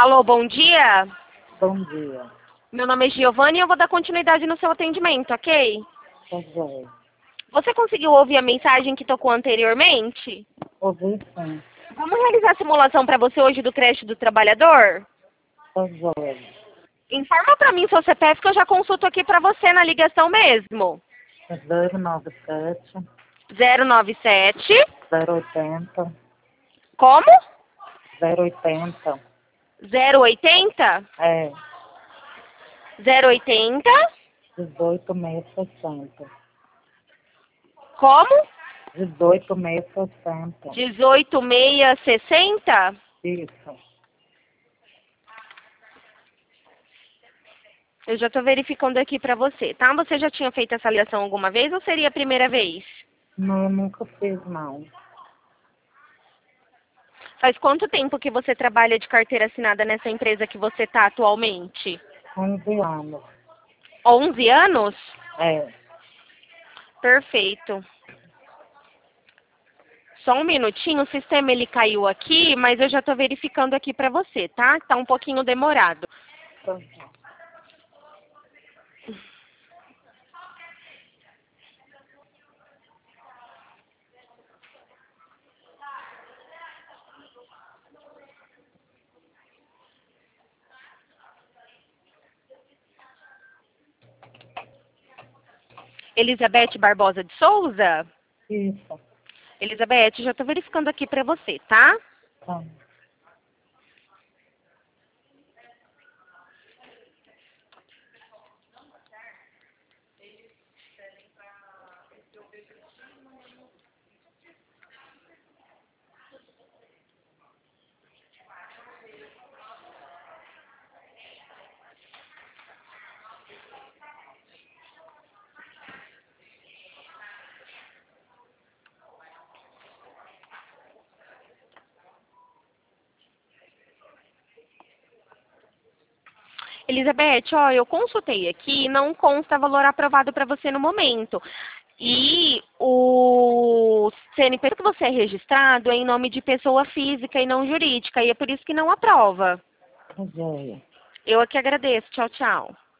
Alô, bom dia. Bom dia. Meu nome é Giovanni e eu vou dar continuidade no seu atendimento, ok? Tá joia. Você conseguiu ouvir a mensagem que tocou anteriormente? Ouvi sim. Vamos realizar a simulação para você hoje do creche do trabalhador? Tá joia. Informa para mim seu CPF que eu já consulto aqui para você na ligação mesmo. É 097 097. 080 Como? 080. 080? É, 080? 18660. Como? 18660. 18660? Isso. Eu já estou verificando aqui para você, tá? Você já tinha feito essa ligação alguma vez ou seria a primeira vez? Não, eu nunca fiz não. Faz quanto tempo que você trabalha de carteira assinada nessa empresa que você está atualmente? 11 anos. 11 anos? É, Perfeito. Só um minutinho, o sistema ele caiu aqui, mas eu já estou verificando aqui para você, tá? Tá um pouquinho demorado. tá joia. Elizabeth Barbosa de Souza? Isso. Elizabeth, já estou verificando aqui para você, tá? Tá. Elizabeth, ó, eu consultei aqui e não consta valor aprovado para você no momento. E o CNPJ que você é registrado é em nome de pessoa física e não jurídica, e é por isso que não aprova. Tá joia. Eu aqui agradeço. Tchau, tchau.